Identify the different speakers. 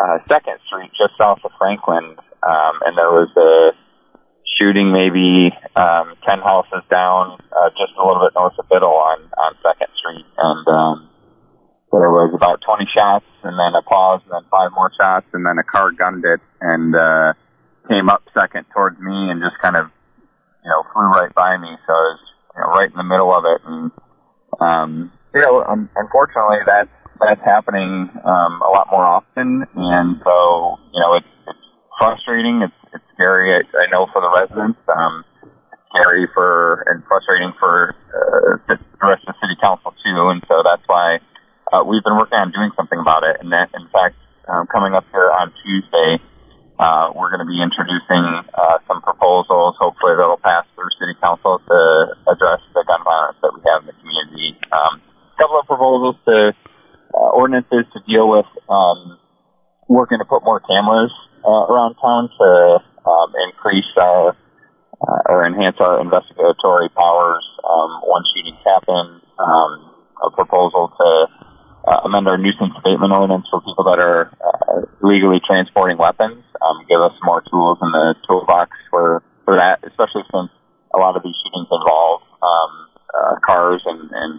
Speaker 1: 2nd Street, just south of Franklin, and there was a shooting maybe 10 houses down, just a little bit north of Biddle on 2nd Street, and there was about 20 shots, and then a pause, and then 5 more shots, and then a car gunned it, and came up second towards me, and just kind of, flew right by me, so I was, right in the middle of it, and, unfortunately, that's happening a lot more often, and so, it's frustrating, it's scary, I know, for the residents, it's scary and frustrating for the rest of the city council, too, and so that's why we've been working on doing something about it, and that, in fact, coming up here on Tuesday, we're going to be introducing some proposals, hopefully that'll pass through city council to address the gun violence that we have in the community. A couple of proposals to ordinances to deal with working to put more cameras around town to increase or enhance our investigatory powers once shootings happen. A proposal to amend our nuisance abatement ordinance for people that are legally transporting weapons, give us more tools in the toolbox for that, especially since a lot of these shootings involve cars and